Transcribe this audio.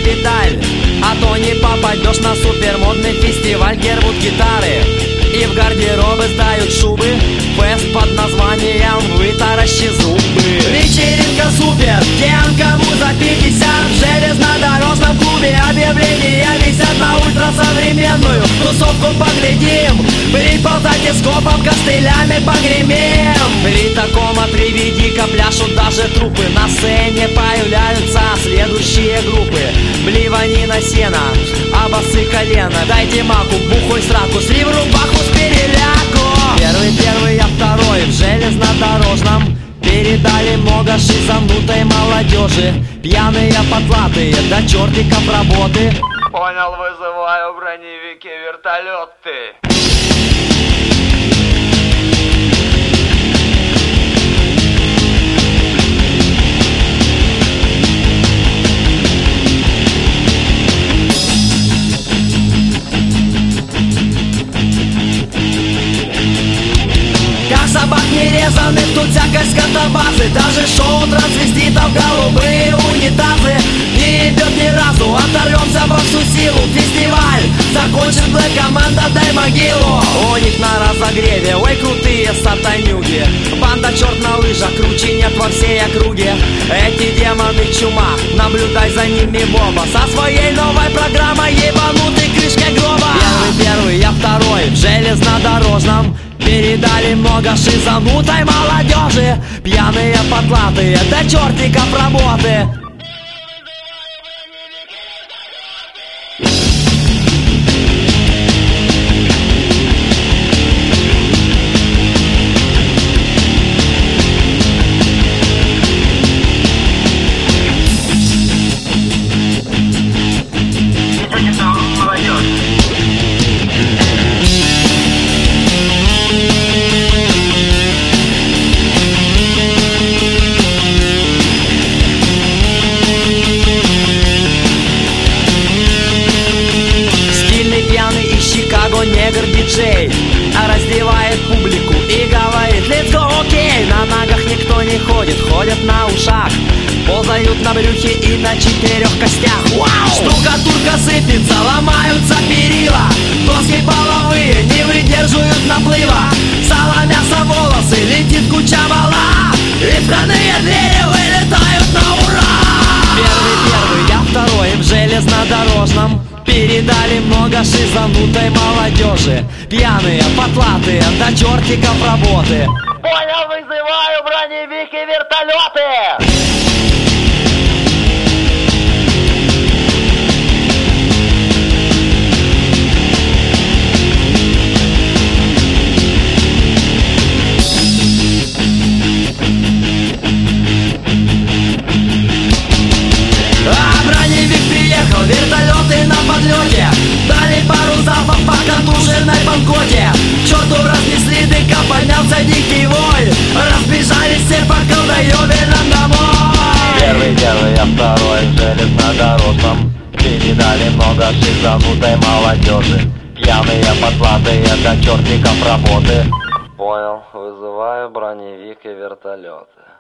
педаль, а то не попадешь на супермодный фестиваль. Где рвут гитары и в гардеробы сдают шубы. Фест под названием «Вытаращи зубы». Вечеринка супер, тем, кому за 50. В железнодорожном клубе объявления висят на ультрасовременную тусовку. Поглядим, приползайте скопом, костылями погремим. При таком отреведи-ка пляшут даже трупы. На сцене появляются следующие группы: Блеванина сена, а басы колено. Дайте маку, бухой сраку, слив рубаху с переляку. Первый, я второй в железнодорожном. Передали много шизанутой молодежи. Пьяные, потлатые, до чертиков работы. Понял, вызываю броневики, вертолеты. Как собак нерезанных, тут всякой скотобазы. Даже шоу трансвеститов, голубые унитазы. Не идет ни разу, оторвемся во всю силу. Фестиваль закончен, Black команда, дай могилу. У них на разогреве, ой, крутые сатанюги. Банда черт на лыжах, круче нет во всей округе. Эти демоны чума, наблюдай за ними Боба. Со своей новой программой ебанутой крышкой гроба. Первый, я второй в железнодорожном. Передали много шизанутой молодежи. Пьяные, потлатые, до чертиков работы. Негр-диджей раздевает публику и говорит: let's go, окей. На ногах никто не ходит, ходят на ушах. Ползают на брюхе и на 4 костях. Вау! Штукатурка сыпется, ломаются перила. Доски половые не выдерживают наплыва. Сало, мясо, волосы, летит куча вала. И входные двери вылетают на ура. Первый, я второй в железнодорожном. Передали много шизанутой молодежи. Пьяные, потлатые, до чертиков работы. Понял, вызываю броневики, вертолеты. Вертолеты на подлете дали пару залпов по контуженной банкоте. К черту разнесли дыка, поднялся дикий вой. Разбежались все по колдоёбинам домой. Первый, я второй в железнодорожном. Передали много шизанутой молодежи. Пьяные, потлатые, до чертиков работы. Понял, вызываю броневик и вертолеты.